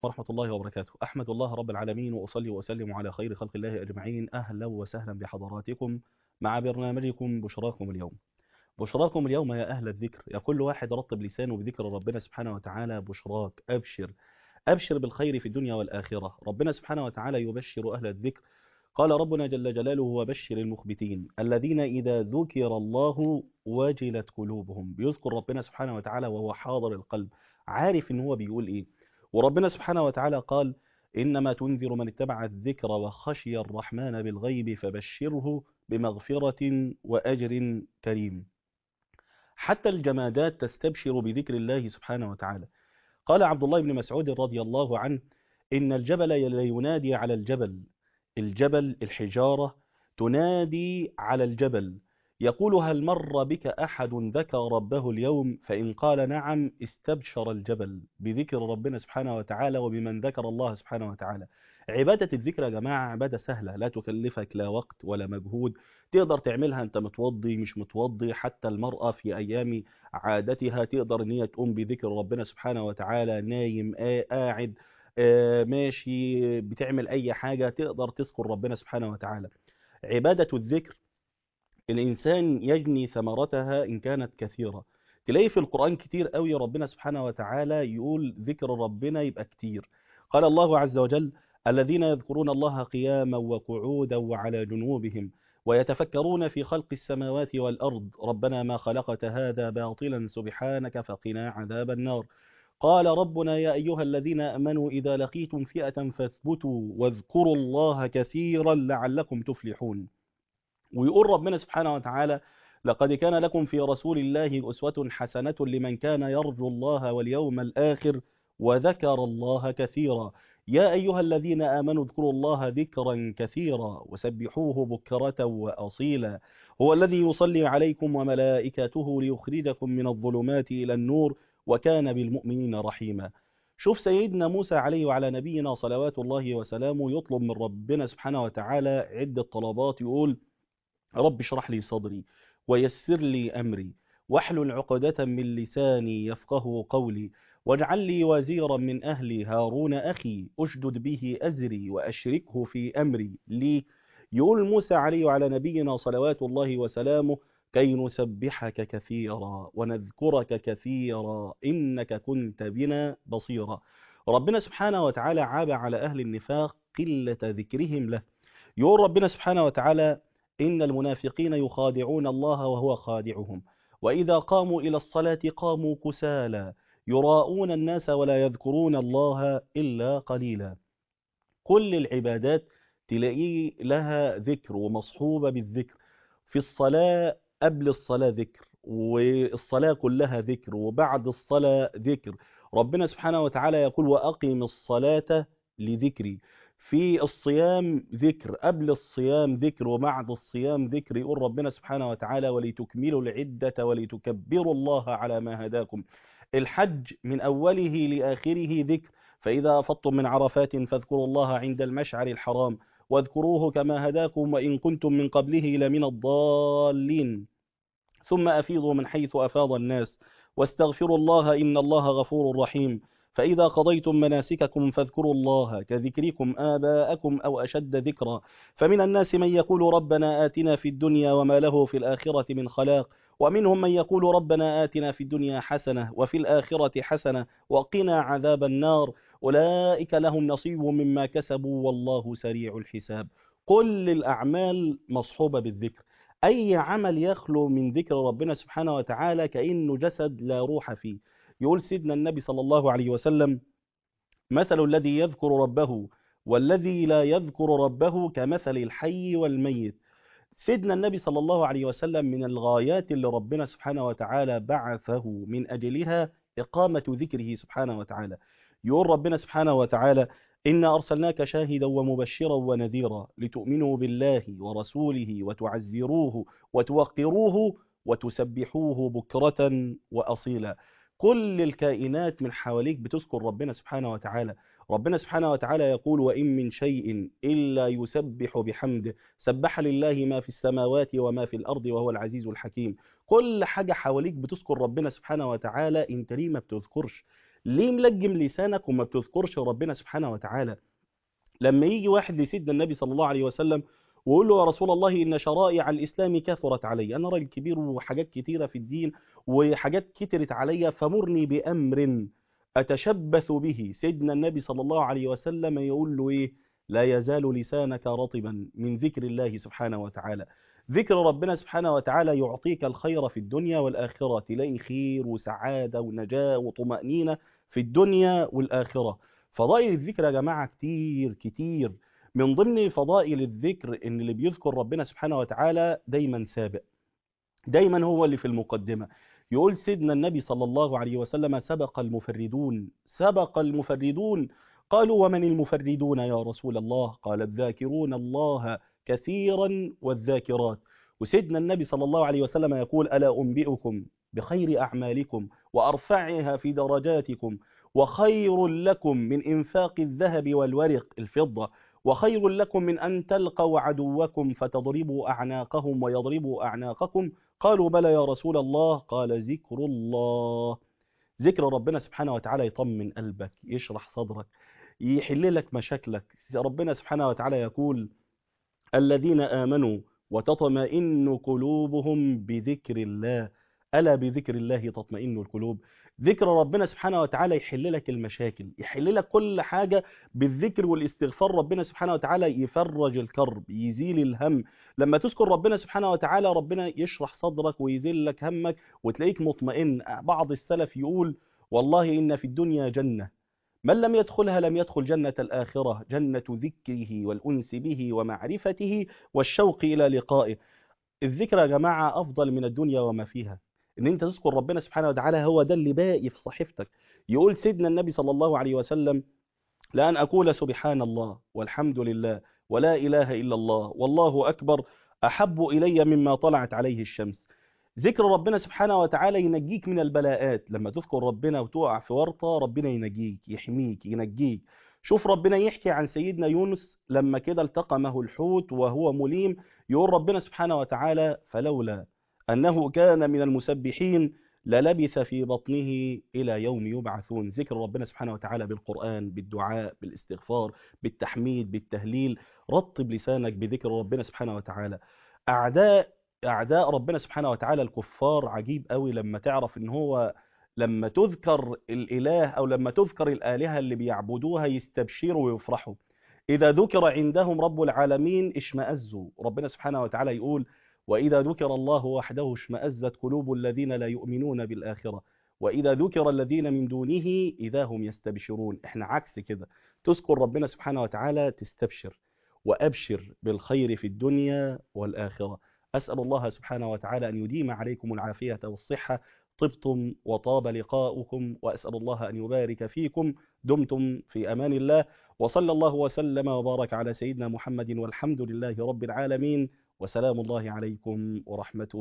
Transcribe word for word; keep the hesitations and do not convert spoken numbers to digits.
ورحمة الله وبركاته. أحمد الله رب العالمين وأصلي وأسلم على خير خلق الله أجمعين. أهلا وسهلا بحضراتكم مع برنامجكم بشراكم اليوم. بشراكم اليوم يا أهل الذكر، يا كل واحد رطب لسانه بذكر ربنا سبحانه وتعالى. بشراك، أبشر أبشر بالخير في الدنيا والآخرة. ربنا سبحانه وتعالى يبشر أهل الذكر. قال ربنا جل جلاله: وبشر المخبتين الذين إذا ذكر الله وجلت قلوبهم. بيذكر ربنا سبحانه وتعالى وهو حاضر القلب، عارف إن هو بيقول إيه. وربنا سبحانه وتعالى قال: إنما تنذر من اتبع الذكر وخشي الرحمن بالغيب فبشره بمغفرة وأجر كريم. حتى الجمادات تستبشر بذكر الله سبحانه وتعالى. قال عبد الله بن مسعود رضي الله عنه: إن الجبل لا ينادي على الجبل. الجبل، الحجارة، تنادي على الجبل، يقول: هل مر بك أحد ذكر ربه اليوم؟ فإن قال نعم استبشر الجبل بذكر ربنا سبحانه وتعالى وبمن ذكر الله سبحانه وتعالى. عبادة الذكر يا جماعة عبادة سهلة، لا تكلفك لا وقت ولا مجهود، تقدر تعملها انت متوضي مش متوضي. حتى المرأة في أيام عادتها تقدر ان هي تقوم بذكر ربنا سبحانه وتعالى، نايم، قاعد، آه، ماشي، بتعمل اي حاجة تقدر تذكر ربنا سبحانه وتعالى. عبادة الذكر الانسان يجني ثمرتها ان كانت كثيرة. تلاقي في القرآن كتير قوي ربنا سبحانه وتعالى يقول ذكر ربنا يبقى كتير. قال الله عز وجل: الذين يذكرون الله قياما وقعودا وعلى جنوبهم ويتفكرون في خلق السماوات والأرض ربنا ما خلقت هذا باطلا سبحانك فقنا عذاب النار. قال ربنا: يا أيها الذين آمنوا إذا لقيتم فئة فاثبتوا واذكروا الله كثيرا لعلكم تفلحون. ويقول ربنا سبحانه وتعالى: لقد كان لكم في رسول الله أسوة حسنة لمن كان يرجو الله واليوم الآخر وذكر الله كثيرا. يا أيها الذين آمنوا اذكروا الله ذكرا كثيرا وسبحوه بكرة وأصيلا. هو الذي يصلي عليكم وملائكته ليخرجكم من الظلمات إلى النور وكان بالمؤمنين رحيما. شوف سيدنا موسى عليه وعلى نبينا صلوات الله وسلامه يطلب من ربنا سبحانه وتعالى عدة طلبات، يقول: رب اشرح لي صدري ويسر لي أمري واحلل عقدة من لساني يفقه قولي واجعل لي وزيرا من أهلي هارون أخي أشدد به أزري وأشركه في أمري. لي يقول موسى عليه وعلى نبينا صلوات الله وسلامه: كي نسبحك كثيرا ونذكرك كثيرا إنك كنت بنا بصيرا. ربنا سبحانه وتعالى عاب على أهل النفاق قلة ذكرهم له. يقول ربنا سبحانه وتعالى: إن المنافقين يخادعون الله وهو خادعهم وإذا قاموا إلى الصلاة قاموا كسالى يراءون الناس ولا يذكرون الله إلا قليلا. كل العبادات تلاقيه لها ذكر ومصحوبة بالذكر. في الصلاة قبل الصلاة ذكر، والصلاة كلها ذكر، وبعد الصلاة ذكر. ربنا سبحانه وتعالى يقول: وأقم الصلاة لذكري. في الصيام ذكر، قبل الصيام ذكر، وبعد الصيام ذكر. يقول ربنا سبحانه وتعالى: ولتكملوا العدة ولتكبروا الله على ما هداكم. الحج من أوله لآخره ذكر. فإذا أفضتم من عرفات فاذكروا الله عند المشعر الحرام واذكروه كما هداكم وإن كنتم من قبله لمن الضالين ثم أفيضوا من حيث أفاض الناس واستغفروا الله إن الله غفور رحيم. فإذا قضيتم مناسككم فاذكروا الله كذكركم آباءكم أو أشد ذكرا. فمن الناس من يقول ربنا آتنا في الدنيا وما له في الآخرة من خلاق ومنهم من يقول ربنا آتنا في الدنيا حسنة وفي الآخرة حسنة وقنا عذاب النار. أولئك لهم نصيب مما كسبوا والله سريع الحساب. كل الأعمال مصحوبة بالذكر. أي عمل يخلو من ذكر ربنا سبحانه وتعالى كأنه جسد لا روح فيه. يقول سيدنا النبي صلى الله عليه وسلم: مثل الذي يذكر ربه والذي لا يذكر ربه كمثل الحي والميت. سيدنا النبي صلى الله عليه وسلم من الغايات اللي ربنا سبحانه وتعالى بعثه من أجلها إقامة ذكره سبحانه وتعالى. يقول ربنا سبحانه وتعالى: إنا أرسلناك شاهدا ومبشرا ونذيرا لتؤمنوا بالله ورسوله وتعزروه وتوقروه وتسبحوه بكرة وأصيلا. كل الكائنات من حواليك بتذكر ربنا سبحانه وتعالى. ربنا سبحانه وتعالى يقول: وإن من شيء إلا يسبح بحمده سبح لله ما في السماوات وما في الأرض وهو العزيز الحكيم. كل حاجة حواليك بتذكر ربنا سبحانه وتعالى، انت ليه ما بتذكرش؟ ليه ملجم لسانك وما بتذكرش ربنا سبحانه وتعالى؟ لما يجي واحد لسيدنا النبي صلى الله عليه وسلم ويقول له: يا رسول الله، إن شرائع الإسلام كثرت علي، أنا راجل كبير وحاجات كتيرة في الدين وحاجات كترت علي، فمرني بأمر أتشبث به. سيدنا النبي صلى الله عليه وسلم يقول له إيه؟ لا يزال لسانك رطبا من ذكر الله سبحانه وتعالى. ذكر ربنا سبحانه وتعالى يعطيك الخير في الدنيا والآخرة، تلاقي خير وسعادة ونجاة وطمأنينة في الدنيا والآخرة. فضائل الذكر يا جماعة كتير كتير. من ضمن فضائل الذكر ان اللي بيذكر ربنا سبحانه وتعالى دايما سابق، دايما هو اللي في المقدمة. يقول سيدنا النبي صلى الله عليه وسلم: سبق المفردون، سبق المفردون. قالوا: ومن المفردون يا رسول الله؟ قال: الذاكرون الله كثيرا والذاكرات. وسيدنا النبي صلى الله عليه وسلم يقول: ألا أنبئكم بخير أعمالكم وأرفعها في درجاتكم، وخير لكم من إنفاق الذهب والورق الفضة، وخير لكم من أن تلقوا عدوكم فتضربوا أعناقهم ويضربوا أعناقكم؟ قالوا: بلى يا رسول الله. قال: ذكر الله. ذكر ربنا سبحانه وتعالى يطمن قلبك، يشرح صدرك، يحل لك مشاكلك. ربنا سبحانه وتعالى يقول: الذين آمنوا وتطمئن قلوبهم بذكر الله، ألا بذكر الله تطمئن القلوب. ذكر ربنا سبحانه وتعالى يحل لك المشاكل، يحل لك كل حاجة بالذكر والاستغفار. ربنا سبحانه وتعالى يفرج الكرب، يزيل الهم. لما تذكر ربنا سبحانه وتعالى ربنا يشرح صدرك ويزيل لك همك وتلاقيك مطمئن. بعض السلف يقول: والله إن في الدنيا جنة، من لم يدخلها لم يدخل جنة الآخرة، جنة ذكره والأنس به ومعرفته والشوق إلى لقائه. الذكر يا جماعة أفضل من الدنيا وما فيها. إن أنت تذكر ربنا سبحانه وتعالى هو ده اللي باقي في صحيفتك. يقول سيدنا النبي صلى الله عليه وسلم: لأن أقول سبحان الله والحمد لله ولا إله إلا الله والله أكبر أحب إلي مما طلعت عليه الشمس. ذكر ربنا سبحانه وتعالى ينجيك من البلاءات. لما تذكر ربنا وتقع في ورطة ربنا ينجيك، يحميك، ينجيك. شوف ربنا يحكي عن سيدنا يونس لما كده التقمه الحوت وهو مليم، يقول ربنا سبحانه وتعالى: فلولا أنه كان من المسبحين للبث في بطنه إلى يوم يبعثون. ذكر ربنا سبحانه وتعالى بالقرآن، بالدعاء، بالاستغفار، بالتحميد، بالتهليل. رطب لسانك بذكر ربنا سبحانه وتعالى. أعداء أعداء ربنا سبحانه وتعالى الكفار عجيب قوي لما تعرف إن هو لما تذكر الإله أو لما تذكر الآلهة اللي بيعبدوها يستبشروا ويفرحوا. إذا ذكر عندهم رب العالمين اشمأزوا. ربنا سبحانه وتعالى يقول: وإذا ذكر الله وحده اشمأزت قلوب الذين لا يؤمنون بالآخرة وإذا ذكر الذين من دونه إذا هم يستبشرون. احنا عكس كده، تذكر ربنا سبحانه وتعالى تستبشر، وأبشر بالخير في الدنيا والآخرة. أسأل الله سبحانه وتعالى أن يديم عليكم العافية والصحة. طبتم وطاب لقاؤكم، وأسأل الله أن يبارك فيكم. دمتم في أمان الله، وصلى الله وسلم وبارك على سيدنا محمد، والحمد لله رب العالمين، وسلام الله عليكم ورحمته.